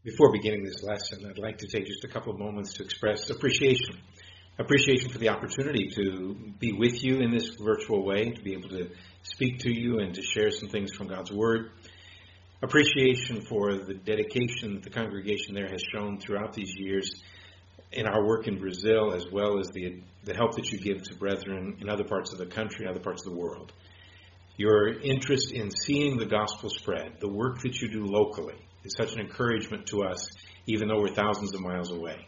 Before beginning this lesson, I'd like to take just a couple of moments to express appreciation. Appreciation for the opportunity to be with you in this virtual way, to be able to speak to you and to share some things from God's Word. Appreciation for the dedication that the congregation there has shown throughout these years in our work in Brazil, as well as the help that you give to brethren in other parts of the country and other parts of the world. Your interest in seeing the gospel spread, the work that you do locally, is such an encouragement to us, even though we're thousands of miles away.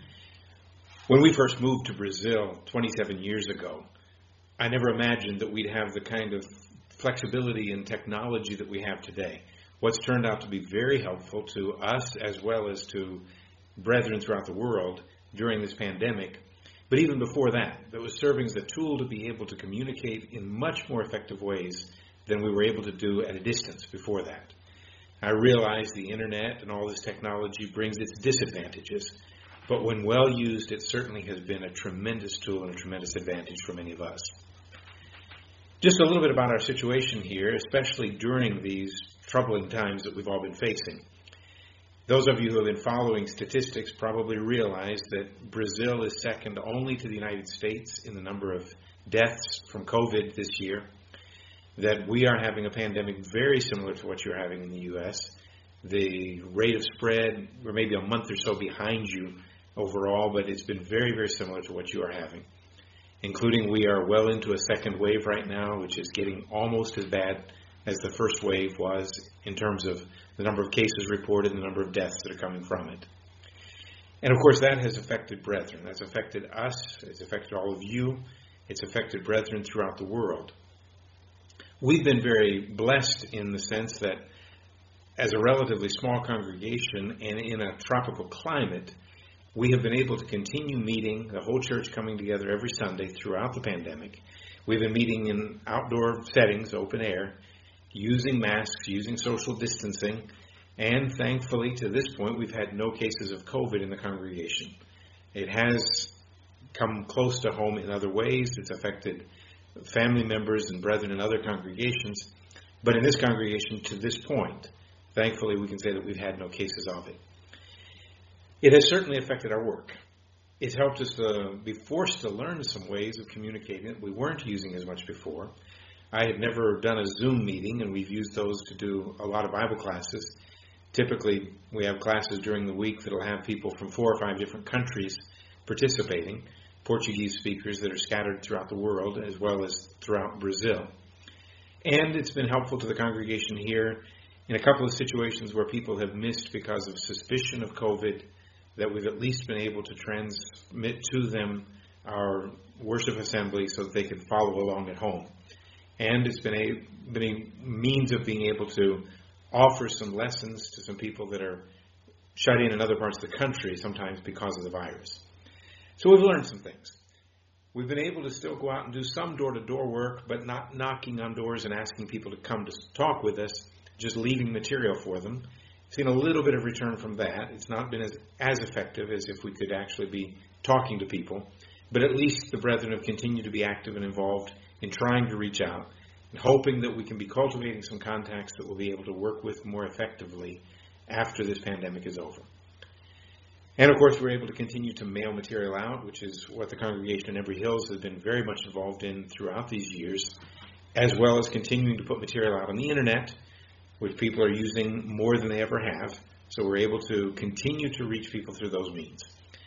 When we first moved to Brazil 27 years ago, I never imagined that we'd have the kind of flexibility and technology that we have today. What's turned out to be very helpful to us as well as to brethren throughout the world during this pandemic. But even before that, it was serving as a tool to be able to communicate in much more effective ways than we were able to do at a distance before that. I realize the internet and all this technology brings its disadvantages, but when well used, it certainly has been a tremendous tool and a tremendous advantage for many of us. Just a little bit about our situation here, especially during these troubling times that we've all been facing. Those of you who have been following statistics probably realize that Brazil is second only to the United States in the number of deaths from COVID this year, that we are having a pandemic very similar to what you're having in the U.S. The rate of spread, we're maybe a month or so behind you overall, but it's been very, very similar to what you are having, including we are well into a second wave right now, which is getting almost as bad as the first wave was in terms of the number of cases reported and the number of deaths that are coming from it. And of course that has affected brethren. That's affected us. It's affected all of you. It's affected brethren throughout the world. We've been very blessed in the sense that as a relatively small congregation and in a tropical climate, we have been able to continue meeting, the whole church coming together every Sunday throughout the pandemic. We've been meeting in outdoor settings, open air, using masks, using social distancing, and thankfully to this point we've had no cases of COVID in the congregation. It has come close to home in other ways. It's affected family members and brethren in other congregations, but in this congregation to this point, thankfully we can say that we've had no cases of it. It has certainly affected our work. It's helped us to be forced to learn some ways of communicating that we weren't using as much before. I had never done a Zoom meeting, and we've used those to do a lot of Bible classes. Typically, we have classes during the week that will have people from 4 or 5 different countries participating, Portuguese speakers that are scattered throughout the world as well as throughout Brazil. And it's been helpful to the congregation here in a couple of situations where people have missed because of suspicion of COVID, that we've at least been able to transmit to them our worship assembly so that they could follow along at home. And it's been a means of being able to offer some lessons to some people that are shut in other parts of the country, sometimes because of the virus. So we've learned some things. We've been able to still go out and do some door-to-door work, but not knocking on doors and asking people to come to talk with us, just leaving material for them. Seen a little bit of return from that. It's not been as effective as if we could actually be talking to people, but at least the brethren have continued to be active and involved in trying to reach out and hoping that we can be cultivating some contacts that we'll be able to work with more effectively after this pandemic is over. And of course, we're able to continue to mail material out, which is what the congregation in Embry Hills has been very much involved in throughout these years, as well as continuing to put material out on the internet, which people are using more than they ever have. So we're able to continue to reach people through those means.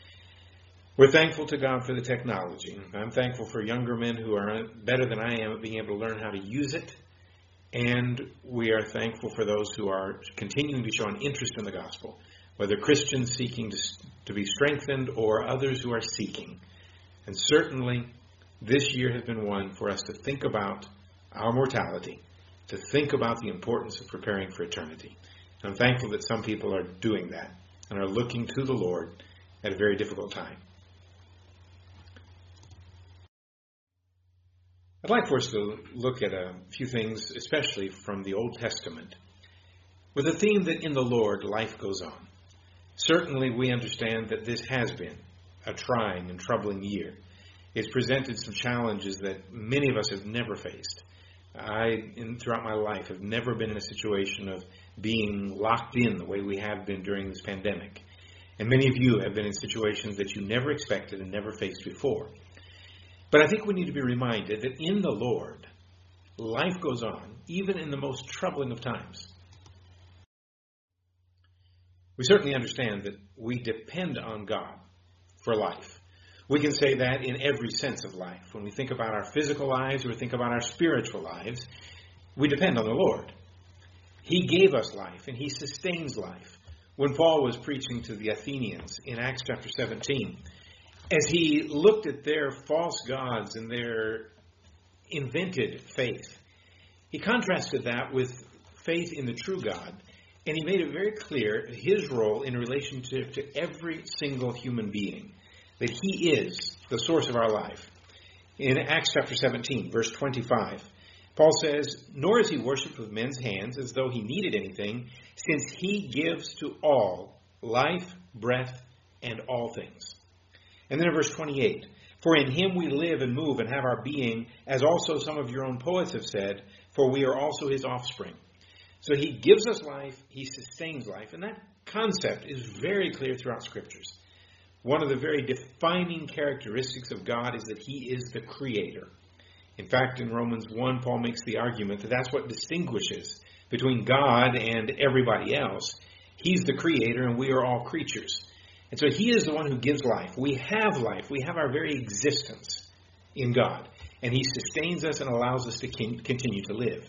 We're thankful to God for the technology. I'm thankful for younger men who are better than I am at being able to learn how to use it. And we are thankful for those who are continuing to show an interest in the gospel, whether Christians seeking to be strengthened or others who are seeking. And certainly, this year has been one for us to think about our mortality, to think about the importance of preparing for eternity. And I'm thankful that some people are doing that and are looking to the Lord at a very difficult time. I'd like for us to look at a few things, especially from the Old Testament, with the theme that in the Lord life goes on. Certainly we understand that this has been a trying and troubling year. It's presented some challenges that many of us have never faced. Throughout my life, have never been in a situation of being locked in the way we have been during this pandemic. And many of you have been in situations that you never expected and never faced before. But I think we need to be reminded that in the Lord, life goes on, even in the most troubling of times. We certainly understand that we depend on God for life. We can say that in every sense of life. When we think about our physical lives or think about our spiritual lives, we depend on the Lord. He gave us life and He sustains life. When Paul was preaching to the Athenians in Acts chapter 17, as he looked at their false gods and their invented faith, he contrasted that with faith in the true God, and he made it very clear his role in relationship to every single human being, that He is the source of our life. In Acts chapter 17, verse 25, Paul says, "Nor is He worshipped with men's hands as though He needed anything, since He gives to all life, breath, and all things." And then in verse 28, "For in Him we live and move and have our being, as also some of your own poets have said, for we are also His offspring." So He gives us life, He sustains life, and that concept is very clear throughout Scriptures. One of the very defining characteristics of God is that He is the Creator. In fact, in Romans 1, Paul makes the argument that that's what distinguishes between God and everybody else. He's the Creator and we are all creatures. And so He is the one who gives life. We have life. We have our very existence in God. And He sustains us and allows us to continue to live.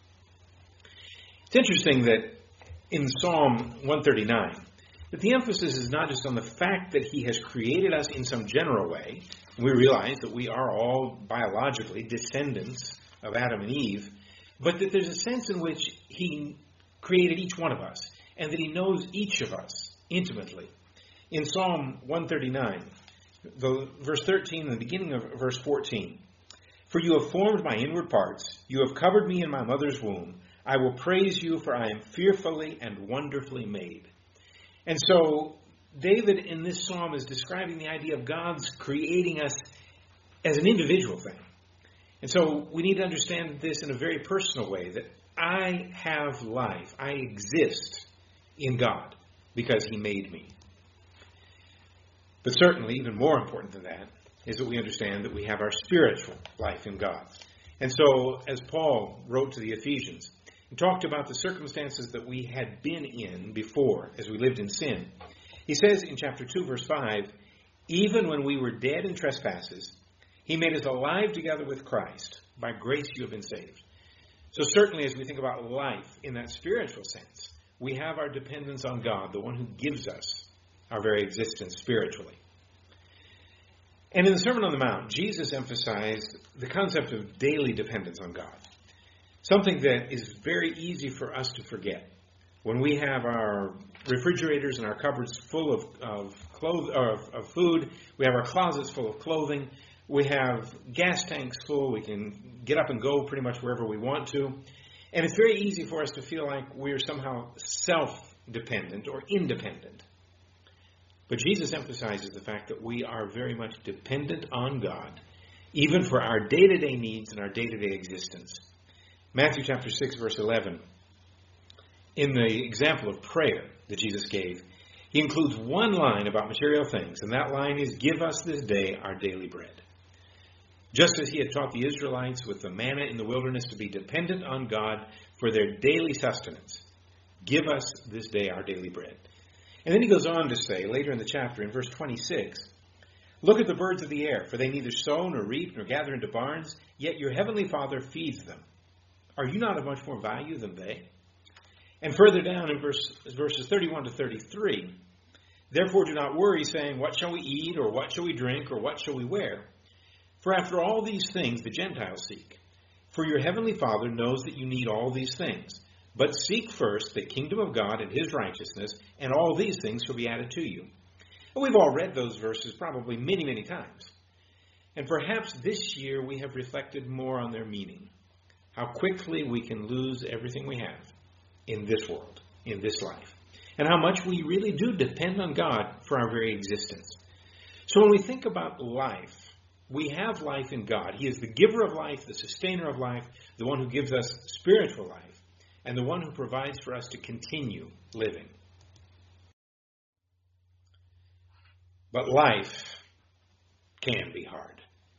It's interesting that in Psalm 139, that the emphasis is not just on the fact that He has created us in some general way. We realize that we are all biologically descendants of Adam and Eve, but that there's a sense in which He created each one of us, and that He knows each of us intimately. In Psalm 139, verse 13 and the beginning of verse 14, "For you have formed my inward parts, you have covered me in my mother's womb. I will praise you, for I am fearfully and wonderfully made." And so David in this psalm is describing the idea of God's creating us as an individual thing. And so we need to understand this in a very personal way, that I have life. I exist in God because He made me. But certainly, even more important than that, is that we understand that we have our spiritual life in God. And so, as Paul wrote to the Ephesians, he talked about the circumstances that we had been in before as we lived in sin. He says in chapter 2, verse 5, "Even when we were dead in trespasses, He made us alive together with Christ. By grace you have been saved." So certainly as we think about life in that spiritual sense, we have our dependence on God, the one who gives us our very existence spiritually. And in the Sermon on the Mount, Jesus emphasized the concept of daily dependence on God. Something that is very easy for us to forget. When we have our refrigerators and our cupboards full of food, we have our closets full of clothing, we have gas tanks full, we can get up and go pretty much wherever we want to. And it's very easy for us to feel like we're somehow self-dependent or independent. But Jesus emphasizes the fact that we are very much dependent on God, even for our day-to-day needs and our day-to-day existence. Matthew chapter 6, verse 11, in the example of prayer that Jesus gave, He includes one line about material things, and that line is, "Give us this day our daily bread." Just as He had taught the Israelites with the manna in the wilderness to be dependent on God for their daily sustenance, "Give us this day our daily bread." And then He goes on to say, later in the chapter, in verse 26, "Look at the birds of the air, for they neither sow nor reap nor gather into barns, yet your heavenly Father feeds them. Are you not of much more value than they?" And further down in verses 31 to 33, "Therefore do not worry, saying, 'What shall we eat, or what shall we drink, or what shall we wear?' For after all these things the Gentiles seek. For your heavenly Father knows that you need all these things. But seek first the kingdom of God and His righteousness, and all these things shall be added to you." And we've all read those verses probably many, many times. And perhaps this year we have reflected more on their meaning. How quickly we can lose everything we have in this world, in this life. And how much we really do depend on God for our very existence. So when we think about life, we have life in God. He is the giver of life, the sustainer of life, the one who gives us spiritual life. and the one who provides for us to continue living. But life can be hard.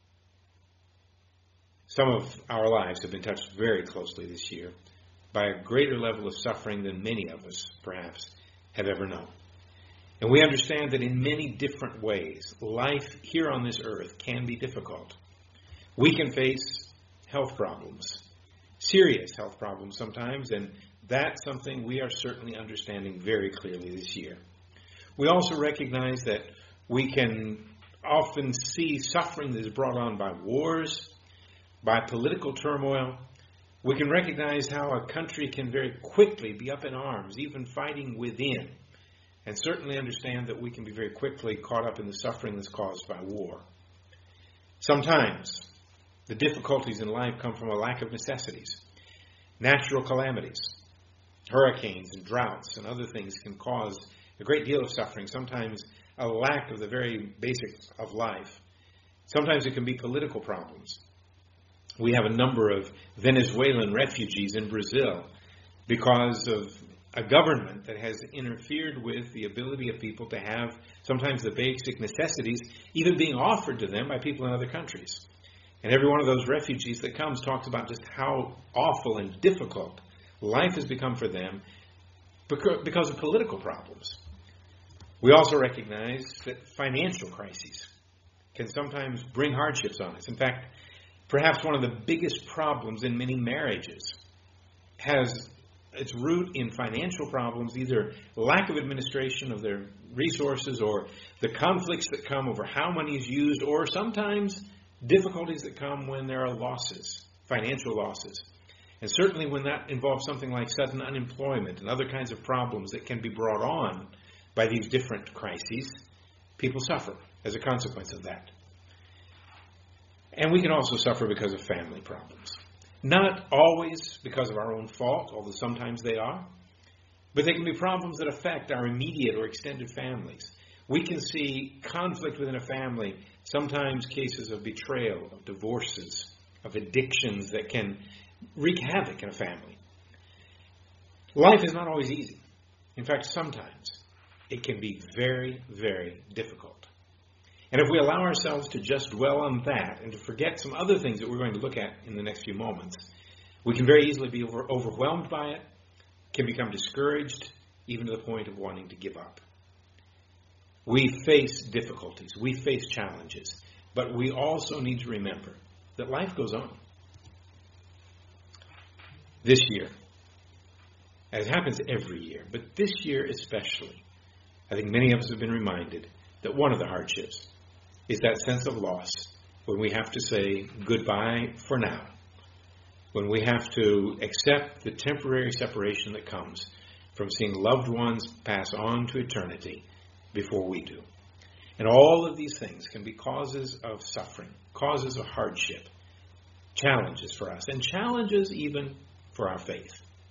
Some of our lives have been touched very closely this year by a greater level of suffering than many of us, perhaps, have ever known. And we understand that in many different ways, life here on this earth can be difficult. We can face health problems, serious health problems sometimes, and that's something we are certainly understanding very clearly this year. We also recognize that we can often see suffering that is brought on by wars, by political turmoil. We can recognize how a country can very quickly be up in arms, even fighting within, and certainly understand that we can be very quickly caught up in the suffering that's caused by war. Sometimes the difficulties in life come from a lack of necessities. Natural calamities, hurricanes and droughts and other things can cause a great deal of suffering, sometimes a lack of the very basics of life. Sometimes it can be political problems. We have a number of Venezuelan refugees in Brazil because of a government that has interfered with the ability of people to have sometimes the basic necessities even being offered to them by people in other countries. And every one of those refugees that comes talks about just how awful and difficult life has become for them because of political problems. We also recognize that financial crises can sometimes bring hardships on us. In fact, perhaps one of the biggest problems in many marriages has its root in financial problems, either lack of administration of their resources or the conflicts that come over how money is used, or sometimes difficulties that come when there are losses, financial losses. And certainly when that involves something like sudden unemployment and other kinds of problems that can be brought on by these different crises, people suffer as a consequence of that. And we can also suffer because of family problems. Not always because of our own fault, although sometimes they are, but they can be problems that affect our immediate or extended families. We can see conflict within a family, sometimes cases of betrayal, of divorces, of addictions that can wreak havoc in a family. Life is not always easy. In fact, sometimes it can be very, very difficult. And if we allow ourselves to just dwell on that and to forget some other things that we're going to look at in the next few moments, we can very easily be overwhelmed by it, can become discouraged, even to the point of wanting to give up. We face difficulties, we face challenges, but we also need to remember that life goes on. This year, as happens every year, but this year especially, I think many of us have been reminded that one of the hardships is that sense of loss when we have to say goodbye for now, when we have to accept the temporary separation that comes from seeing loved ones pass on to eternity before we do. And all of these things can be causes of suffering, causes of hardship, challenges for us, and challenges even for our faith.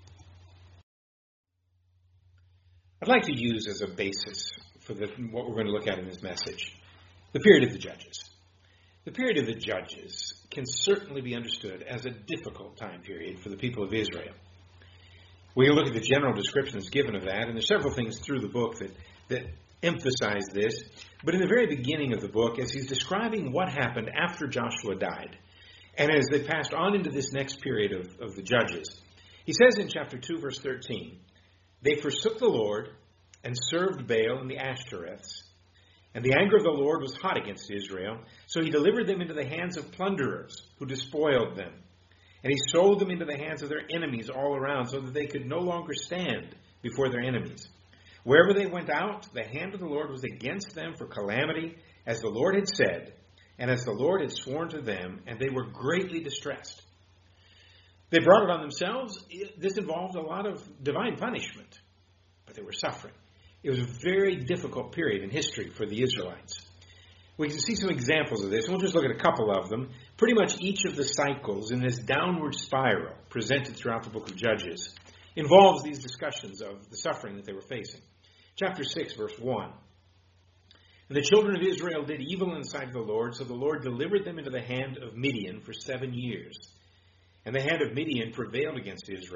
I'd like to use as a basis for what we're going to look at in this message the period of the Judges. The period of the Judges can certainly be understood as a difficult time period for the people of Israel. We can look at the general descriptions given of that, and there's several things through the book that emphasize this. But in the very beginning of the book, as he's describing what happened after Joshua died, and as they passed on into this next period of the Judges, he says in chapter 2, verse 13, "They forsook the Lord and served Baal and the Ashtoreths, and the anger of the Lord was hot against Israel, so he delivered them into the hands of plunderers who despoiled them. And he sold them into the hands of their enemies all around, so that they could no longer stand before their enemies. Wherever they went out, the hand of the Lord was against them for calamity, as the Lord had said, and as the Lord had sworn to them, and they were greatly distressed." They brought it on themselves. This involved a lot of divine punishment, but they were suffering. It was a very difficult period in history for the Israelites. We can see some examples of this, and we'll just look at a couple of them. Pretty much each of the cycles in this downward spiral presented throughout the book of Judges involves these discussions of the suffering that they were facing. Chapter 6, verse 1. "And the children of Israel did evil in the sight of the Lord, so the Lord delivered them into the hand of Midian for 7 years. And the hand of Midian prevailed against Israel,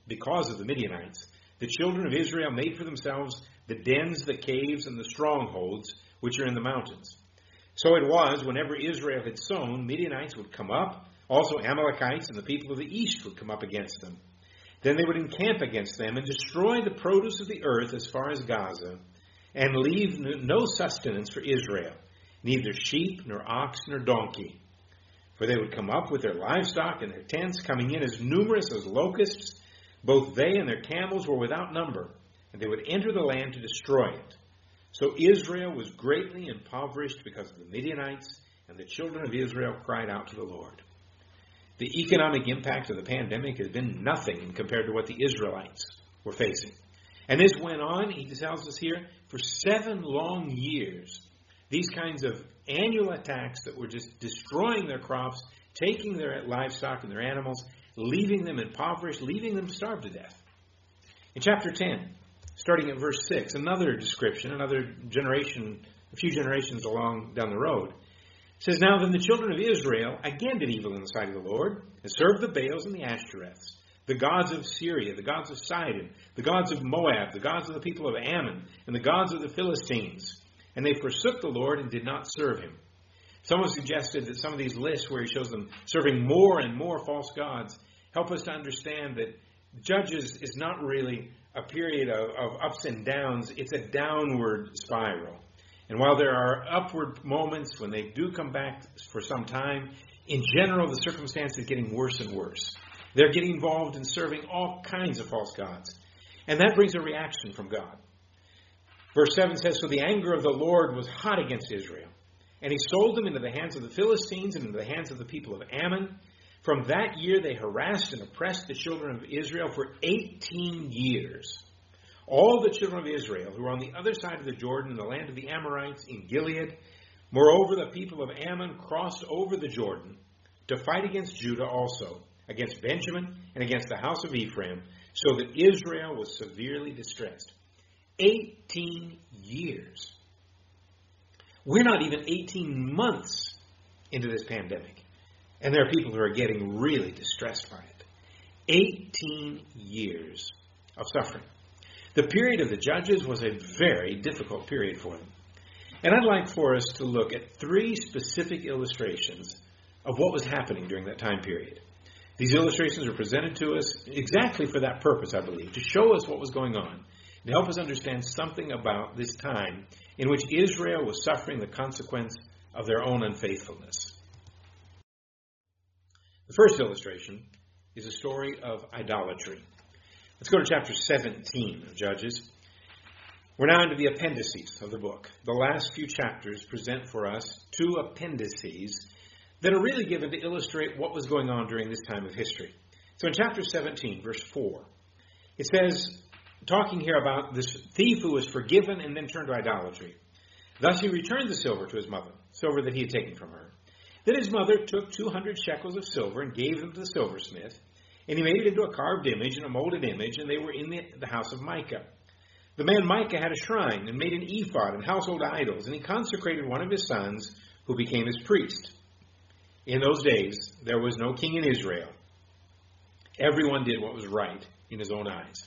because of the Midianites, the children of Israel made for themselves the dens, the caves, and the strongholds which are in the mountains. So it was, whenever Israel had sown, Midianites would come up, also Amalekites and the people of the east would come up against them. Then they would encamp against them and destroy the produce of the earth as far as Gaza, and leave no sustenance for Israel, neither sheep, nor ox, nor donkey. For they would come up with their livestock and their tents, coming in as numerous as locusts. Both they and their camels were without number, and they would enter the land to destroy it. So Israel was greatly impoverished because of the Midianites, and the children of Israel cried out to the Lord. The economic impact of the pandemic has been nothing compared to what the Israelites were facing. And this went on, he tells us here, for 7 long years. These kinds of annual attacks that were just destroying their crops, taking their livestock and their animals, leaving them impoverished, leaving them starved to death. In chapter 10, starting at verse 6, another description, another generation, a few generations along down the road, says, Now then the children of Israel again did evil in the sight of the Lord, and served the Baals and the Ashtoreths, the gods of Syria, the gods of Sidon, the gods of Moab, the gods of the people of Ammon, and the gods of the Philistines. And they forsook the Lord and did not serve him. Someone suggested that some of these lists where he shows them serving more and more false gods help us to understand that Judges is not really a period of ups and downs. It's a downward spiral. And while there are upward moments when they do come back for some time, in general the circumstance is getting worse and worse. They're getting involved in serving all kinds of false gods. And that brings a reaction from God. Verse 7 says, So the anger of the Lord was hot against Israel, and he sold them into the hands of the Philistines and into the hands of the people of Ammon. From that year they harassed and oppressed the children of Israel for 18 years. All the children of Israel who were on the other side of the Jordan in the land of the Amorites in Gilead, moreover the people of Ammon crossed over the Jordan to fight against Judah also, against Benjamin and against the house of Ephraim, so that Israel was severely distressed. 18 years. We're not even 18 months into this pandemic, and there are people who are getting really distressed by it. 18 years of suffering. The period of the Judges was a very difficult period for them. And I'd like for us to look at 3 specific illustrations of what was happening during that time period. These illustrations are presented to us exactly for that purpose, I believe, to show us what was going on, to help us understand something about this time in which Israel was suffering the consequence of their own unfaithfulness. The first illustration is a story of idolatry. Let's go to chapter 17 of Judges. We're now into the appendices of the book. The last few chapters present for us 2 appendices that are really given to illustrate what was going on during this time of history. So in chapter 17, verse 4, it says, talking here about this thief who was forgiven and then turned to idolatry. Thus he returned the silver to his mother, silver that he had taken from her. Then his mother took 200 shekels of silver and gave them to the silversmith, and he made it into a carved image and a molded image, and they were in the house of Micah. The man Micah had a shrine and made an ephod and household idols, and he consecrated one of his sons, who became his priest. In those days, there was no king in Israel. Everyone did what was right in his own eyes.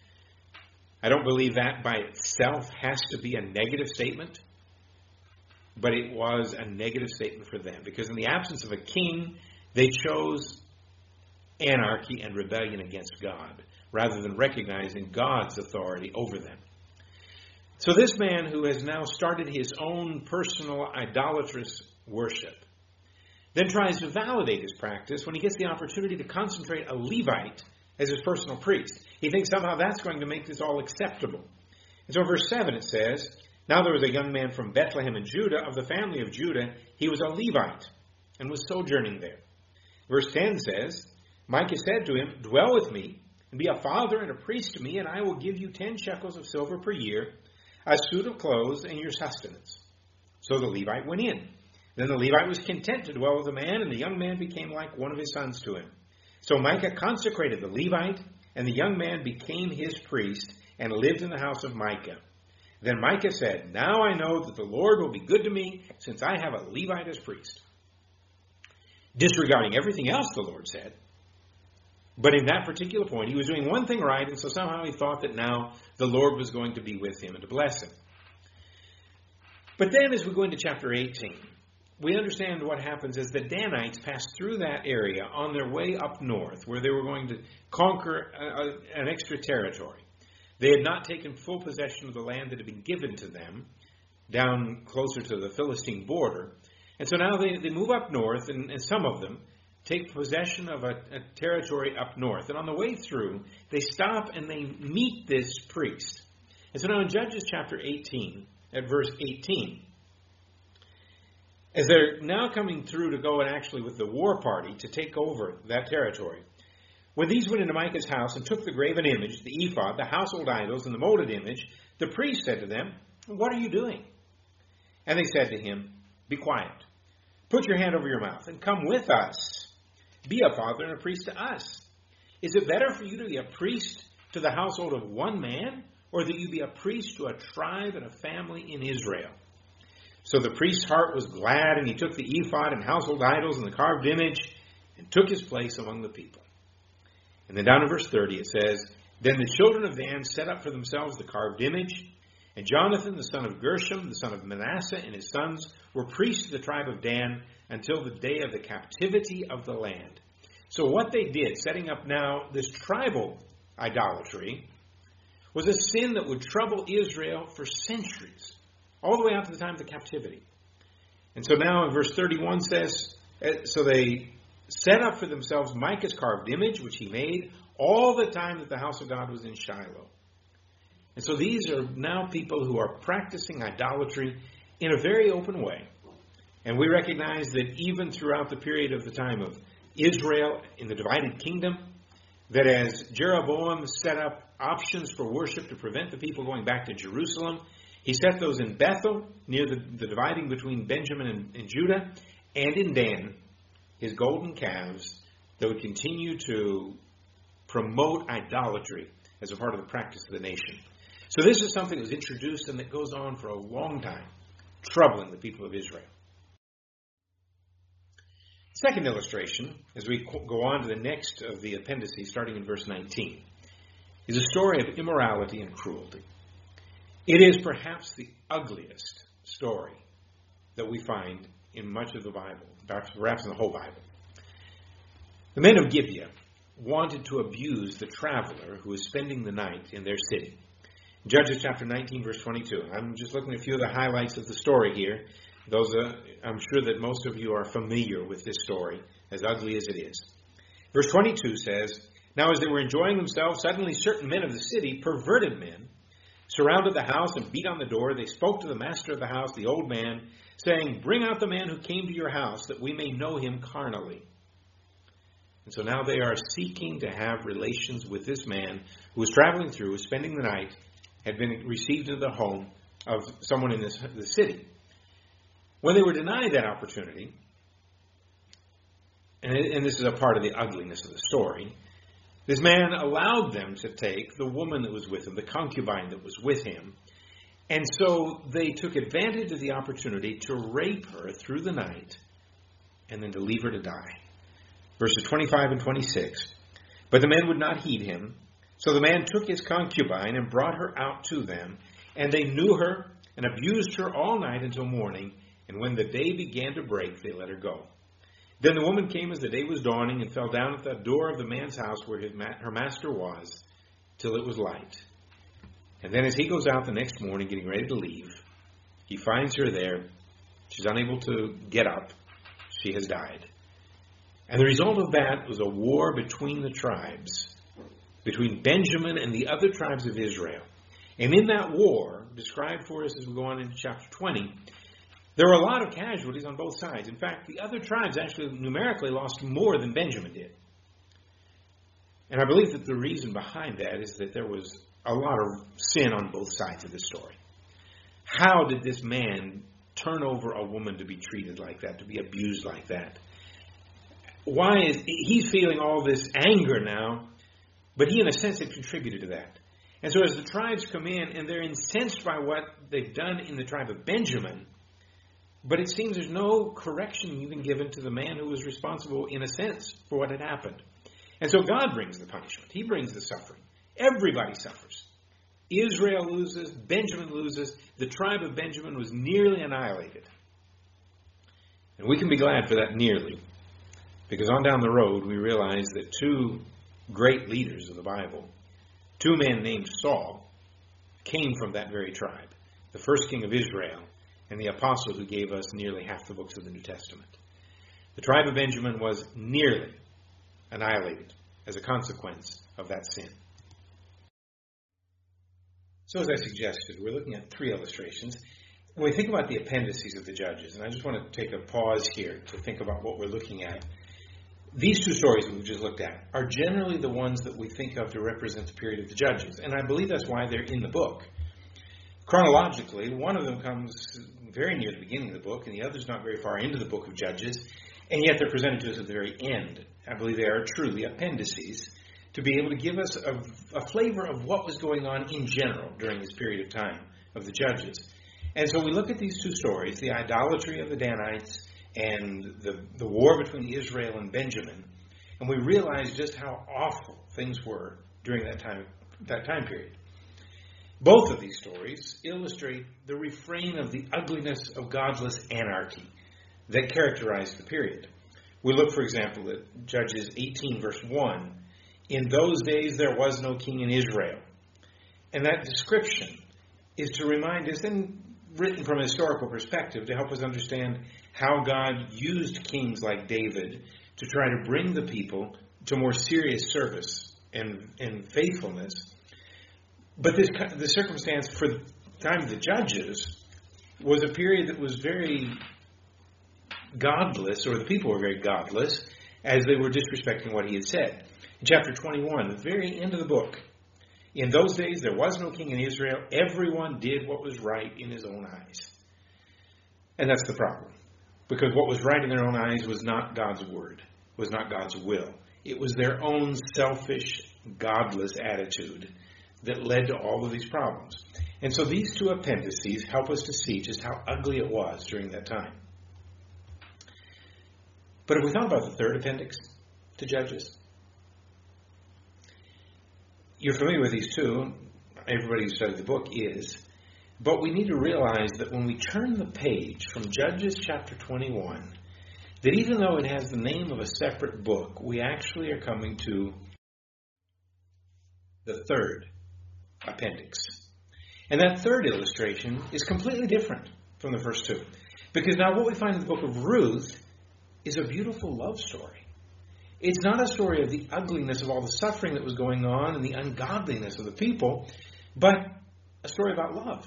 I don't believe that by itself has to be a negative statement, but it was a negative statement for them, because in the absence of a king, they chose anarchy and rebellion against God, rather than recognizing God's authority over them. So this man who has now started his own personal idolatrous worship then tries to validate his practice when he gets the opportunity to consecrate a Levite as his personal priest. He thinks somehow that's going to make this all acceptable. And so in verse 7 it says, Now there was a young man from Bethlehem in Judah, of the family of Judah. He was a Levite and was sojourning there. Verse 10 says, Micah said to him, Dwell with me, and be a father and a priest to me, and I will give you 10 shekels of silver per year, a suit of clothes, and your sustenance. So the Levite went in. Then the Levite was content to dwell with the man, and the young man became like one of his sons to him. So Micah consecrated the Levite, and the young man became his priest, and lived in the house of Micah. Then Micah said, Now I know that the Lord will be good to me, since I have a Levite as priest. Disregarding everything else the Lord said, But in that particular point, he was doing one thing right, and so somehow he thought that now the Lord was going to be with him and to bless him. But then as we go into chapter 18, we understand what happens as the Danites passed through that area on their way up north, where they were going to conquer an extra territory. They had not taken full possession of the land that had been given to them down closer to the Philistine border. And so now they move up north, and some of them take possession of a territory up north. And on the way through, they stop and they meet this priest. And so now in Judges chapter 18, at verse 18, as they're now coming through to go and actually with the war party to take over that territory, when these went into Micah's house and took the graven image, the ephod, the household idols, and the molded image, the priest said to them, "What are you doing?" And they said to him, "Be quiet. Put your hand over your mouth and come with us. Be a father and a priest to us. Is it better for you to be a priest to the household of one man, or that you be a priest to a tribe and a family in Israel?" So the priest's heart was glad, and he took the ephod and household idols and the carved image and took his place among the people. And then down in verse 30 it says, "Then the children of Dan set up for themselves the carved image, and Jonathan, the son of Gershom, the son of Manasseh, and his sons were priests of the tribe of Dan until the day of the captivity of the land." So what they did, setting up now this tribal idolatry, was a sin that would trouble Israel for centuries, all the way out to the time of the captivity. And so now in verse 31 says, so they set up for themselves Micah's carved image, which he made all the time that the house of God was in Shiloh. And so these are now people who are practicing idolatry in a very open way. And we recognize that even throughout the period of the time of Israel in the divided kingdom, that as Jeroboam set up options for worship to prevent the people going back to Jerusalem, he set those in Bethel, near the dividing between Benjamin and Judah, and in Dan, his golden calves that would continue to promote idolatry as a part of the practice of the nation. So this is something that was introduced and that goes on for a long time, troubling the people of Israel. Second illustration, as we go on to the next of the appendices, starting in verse 19, is a story of immorality and cruelty. It is perhaps the ugliest story that we find in much of the Bible, perhaps in the whole Bible. The men of Gibeah wanted to abuse the traveler who was spending the night in their city. Judges chapter 19, verse 22. I'm just looking at a few of the highlights of the story here. I'm sure that most of you are familiar with this story, as ugly as it is. Verse 22 says, "Now as they were enjoying themselves, suddenly certain men of the city, perverted men, surrounded the house and beat on the door. They spoke to the master of the house, the old man, saying, 'Bring out the man who came to your house, that we may know him carnally.'" And so now they are seeking to have relations with this man who was traveling through, was spending the night, had been received into the home of someone in the city. When they were denied that opportunity, and this is a part of the ugliness of the story, this man allowed them to take the woman that was with him, the concubine that was with him, and so they took advantage of the opportunity to rape her through the night and then to leave her to die. Verses 25 and 26, "But the men would not heed him, so the man took his concubine and brought her out to them, and they knew her and abused her all night until morning, and when the day began to break, they let her go. Then the woman came as the day was dawning and fell down at the door of the man's house where her master was, till it was light. And then as he goes out the next morning getting ready to leave, he finds her there. She's unable to get up. She has died. And the result of that was a war between the tribes, between Benjamin and the other tribes of Israel. And in that war, described for us as we go on into chapter 20, there were a lot of casualties on both sides. In fact, the other tribes actually numerically lost more than Benjamin did. And I believe that the reason behind that is that there was a lot of sin on both sides of the story. How did this man turn over a woman to be treated like that, to be abused like that? Why is he's feeling all this anger now, but he in a sense had contributed to that. And so as the tribes come in and they're incensed by what they've done in the tribe of Benjamin, but it seems there's no correction even given to the man who was responsible, in a sense, for what had happened. And so God brings the punishment. He brings the suffering. Everybody suffers. Israel loses. Benjamin loses. The tribe of Benjamin was nearly annihilated. And we can be glad for that nearly. Because on down the road, we realize that two great leaders of the Bible, two men named Saul, came from that very tribe. The first king of Israel and the apostle who gave us nearly half the books of the New Testament. The tribe of Benjamin was nearly annihilated as a consequence of that sin. So as I suggested, we're looking at three illustrations. When we think about the appendices of the Judges, and I just want to take a pause here to think about what we're looking at. These two stories that we've just looked at are generally the ones that we think of to represent the period of the Judges, and I believe that's why they're in the book. Chronologically, one of them comes very near the beginning of the book, and the other's not very far into the book of Judges, and yet they're presented to us at the very end. I believe they are truly appendices to be able to give us a flavor of what was going on in general during this period of time of the Judges. And so we look at these two stories, the idolatry of the Danites and the war between Israel and Benjamin, and we realize just how awful things were during that time period. Both of these stories illustrate the refrain of the ugliness of godless anarchy that characterized the period. We look, for example, at Judges 18, verse 1. In those days there was no king in Israel. And that description is to remind us, and written from a historical perspective, to help us understand how God used kings like David to try to bring the people to more serious service and faithfulness. But the circumstance for the time of the Judges was a period that was very godless, or the people were very godless, as they were disrespecting what he had said. In chapter 21, the very end of the book, in those days there was no king in Israel. Everyone did what was right in his own eyes. And that's the problem. Because what was right in their own eyes was not God's word, was not God's will. It was their own selfish, godless attitude that led to all of these problems. And so these two appendices help us to see just how ugly it was during that time. But if we thought about the third appendix to Judges, you're familiar with these two. Everybody who studied the book is. But we need to realize that when we turn the page from Judges chapter 21, that even though it has the name of a separate book, we actually are coming to the third appendix. And that third illustration is completely different from the first two. Because now what we find in the book of Ruth is a beautiful love story. It's not a story of the ugliness of all the suffering that was going on and the ungodliness of the people, but a story about love.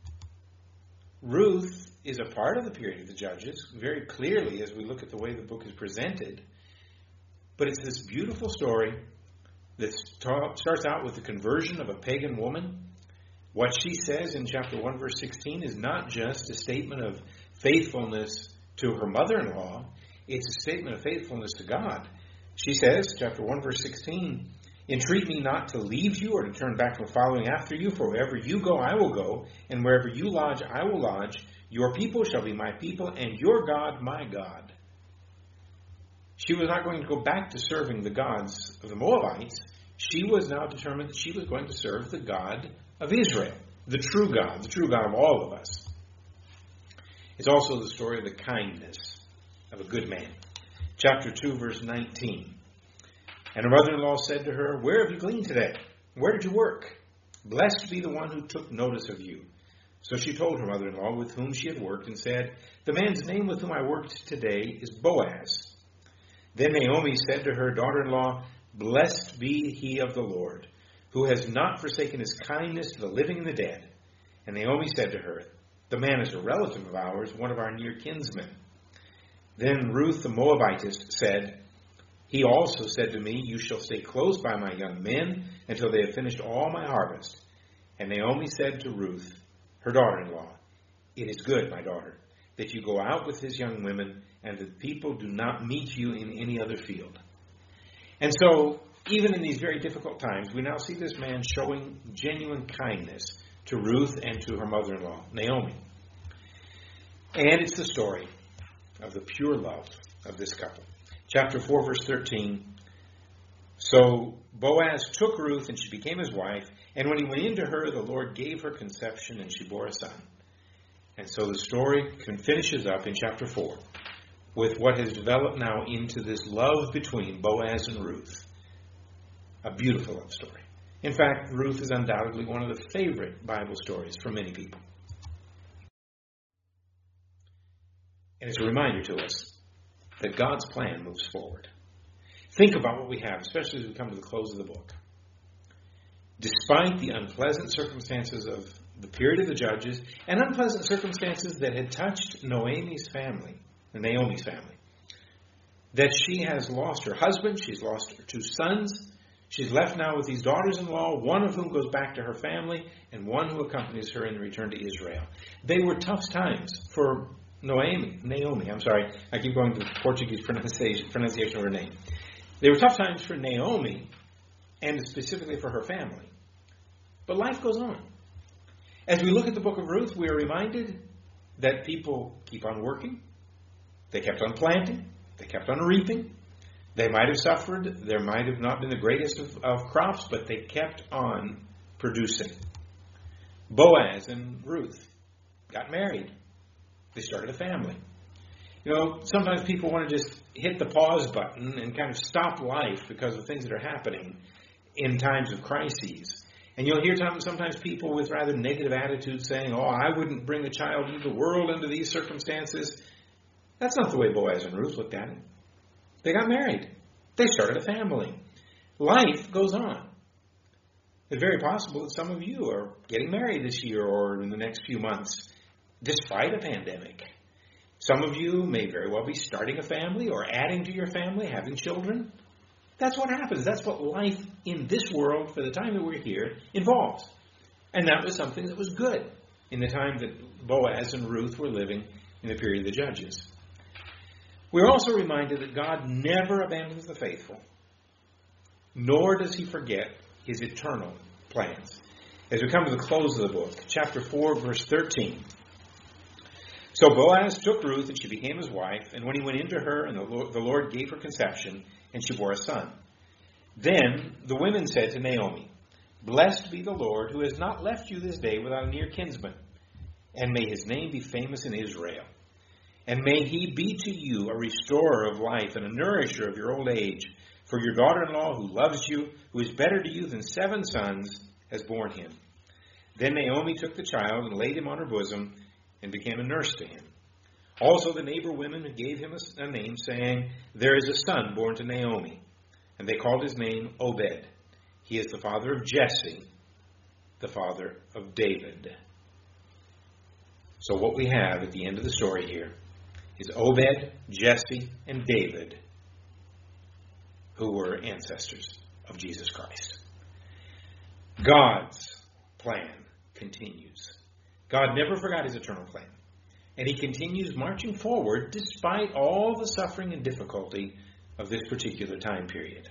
Ruth is a part of the period of the Judges, very clearly as we look at the way the book is presented. But it's this beautiful story that starts out with the conversion of a pagan woman. What she says in chapter 1, verse 16 is not just a statement of faithfulness to her mother-in-law. It's a statement of faithfulness to God. She says, chapter 1, verse 16, entreat me not to leave you or to turn back from following after you, for wherever you go, I will go, and wherever you lodge, I will lodge. Your people shall be my people, and your God, my God. She was not going to go back to serving the gods of the Moabites. She was now determined that she was going to serve the God of Israel, the true God of all of us. It's also the story of the kindness of a good man. Chapter 2, verse 19. And her mother-in-law said to her, where have you gleaned today? Where did you work? Blessed be the one who took notice of you. So she told her mother-in-law with whom she had worked and said, the man's name with whom I worked today is Boaz. Then Naomi said to her daughter-in-law, blessed be he of the Lord, who has not forsaken his kindness to the living and the dead. And Naomi said to her, the man is a relative of ours, one of our near kinsmen. Then Ruth the Moabitess said, he also said to me, you shall stay close by my young men until they have finished all my harvest. And Naomi said to Ruth, her daughter-in-law, it is good, my daughter, that you go out with his young women, and that people do not meet you in any other field. And so, even in these very difficult times, we now see this man showing genuine kindness to Ruth and to her mother-in-law, Naomi. And it's the story of the pure love of this couple. Chapter 4, verse 13, So Boaz took Ruth, and she became his wife. And when he went into her, the Lord gave her conception, and she bore a son. And so the story finishes up in chapter 4 with what has developed now into this love between Boaz and Ruth. A beautiful love story. In fact, Ruth is undoubtedly one of the favorite Bible stories for many people. And it's a reminder to us that God's plan moves forward. Think about what we have, especially as we come to the close of the book. Despite the unpleasant circumstances of the period of the Judges, and unpleasant circumstances that had touched Naomi's family, that she has lost her husband, she's lost her 2 sons, she's left now with these daughters-in-law, one of whom goes back to her family, and one who accompanies her in return to Israel. They were tough times for Naomi, I keep going to the Portuguese pronunciation of her name. They were tough times for Naomi, and specifically for her family. But life goes on. As we look at the book of Ruth, we are reminded that people keep on working. They kept on planting. They kept on reaping. They might have suffered. There might have not been the greatest of crops, but they kept on producing. Boaz and Ruth got married. They started a family. You know, sometimes people want to just hit the pause button and kind of stop life because of things that are happening in times of crises. And you'll hear sometimes people with rather negative attitudes saying, oh, I wouldn't bring a child into the world under these circumstances. That's not the way Boaz and Ruth looked at it. They got married. They started a family. Life goes on. It's very possible that some of you are getting married this year or in the next few months, despite a pandemic. Some of you may very well be starting a family or adding to your family, having children. That's what happens. That's what life in this world, for the time that we're here, involves. And that was something that was good in the time that Boaz and Ruth were living in the period of the Judges. We're also reminded that God never abandons the faithful, nor does he forget his eternal plans. As we come to the close of the book, chapter 4, verse 13. So Boaz took Ruth, and she became his wife, and when he went into her, and the Lord gave her conception, and she bore a son. Then the women said to Naomi, Blessed be the Lord, who has not left you this day without a near kinsman, and may his name be famous in Israel. And may he be to you a restorer of life and a nourisher of your old age. For your daughter-in-law, who loves you, who is better to you than 7 sons, has borne him. Then Naomi took the child and laid him on her bosom, and became a nurse to him. Also the neighbor women gave him a name, saying, There is a son born to Naomi. And they called his name Obed. He is the father of Jesse, the father of David. So what we have at the end of the story here is Obed, Jesse, and David, who were ancestors of Jesus Christ. God's plan continues. God never forgot his eternal plan. And he continues marching forward despite all the suffering and difficulty of this particular time period.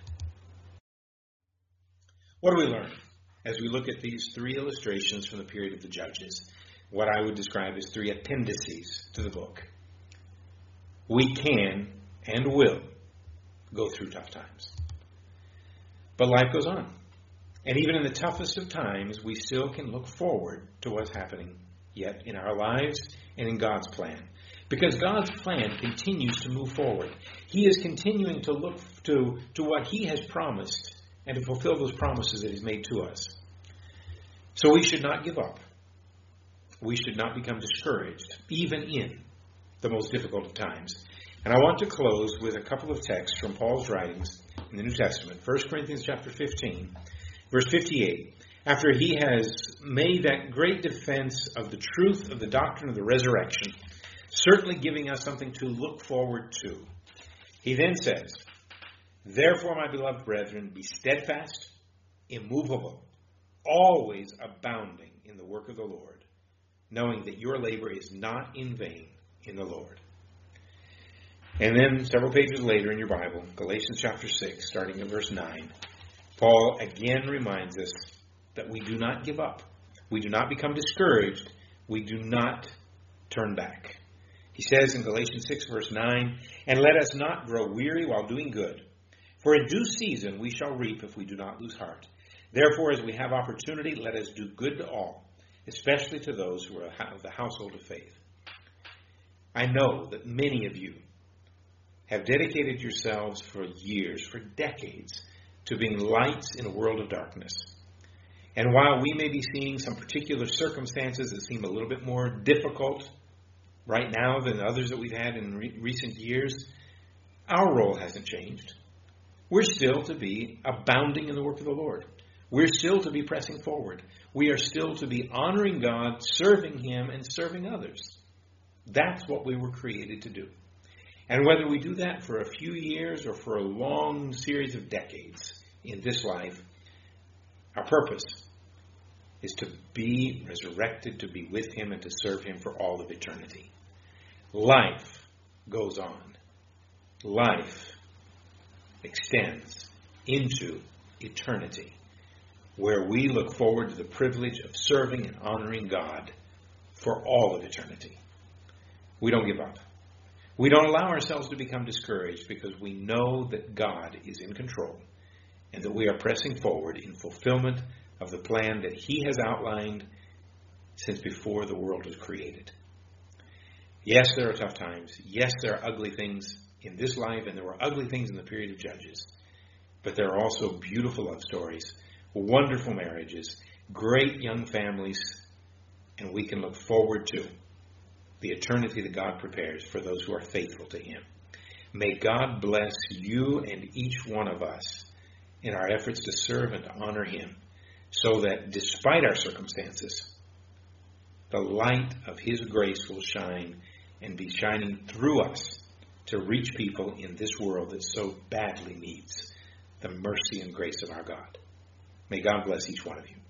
What do we learn as we look at these 3 illustrations from the period of the Judges? What I would describe as 3 appendices to the book. We can and will go through tough times. But life goes on. And even in the toughest of times, we still can look forward to what's happening yet in our lives and in God's plan. Because God's plan continues to move forward. He is continuing to look to what he has promised and to fulfill those promises that he's made to us. So we should not give up. We should not become discouraged, even in the most difficult of times. And I want to close with a couple of texts from Paul's writings in the New Testament. 1 Corinthians chapter 15, verse 58. After he has made that great defense of the truth of the doctrine of the resurrection, certainly giving us something to look forward to, he then says, Therefore, my beloved brethren, be steadfast, immovable, always abounding in the work of the Lord, knowing that your labor is not in vain in the Lord. And then several pages later in your Bible, Galatians chapter 6, starting at verse 9, Paul again reminds us that we do not give up. We do not become discouraged. We do not turn back. He says in Galatians 6, verse 9, And let us not grow weary while doing good, For in due season we shall reap if we do not lose heart. Therefore, as we have opportunity, let us do good to all, especially to those who are of the household of faith. I know that many of you have dedicated yourselves for years, for decades, to being lights in a world of darkness. And while we may be seeing some particular circumstances that seem a little bit more difficult right now than others that we've had in recent years, our role hasn't changed. We're still to be abounding in the work of the Lord. We're still to be pressing forward. We are still to be honoring God, serving Him, and serving others. That's what we were created to do. And whether we do that for a few years or for a long series of decades in this life, our purpose is to be resurrected, to be with Him, and to serve Him for all of eternity. Life goes on. Life extends into eternity, where we look forward to the privilege of serving and honoring God for all of eternity. We don't give up. We don't allow ourselves to become discouraged because we know that God is in control and that we are pressing forward in fulfillment of the plan that He has outlined since before the world was created. Yes, there are tough times. Yes, there are ugly things in this life, and there were ugly things in the period of Judges. But there are also beautiful love stories, wonderful marriages, great young families, and we can look forward to the eternity that God prepares for those who are faithful to Him. May God bless you and each one of us in our efforts to serve and to honor Him, so that despite our circumstances, the light of His grace will shine and be shining through us to reach people in this world that so badly needs the mercy and grace of our God. May God bless each one of you.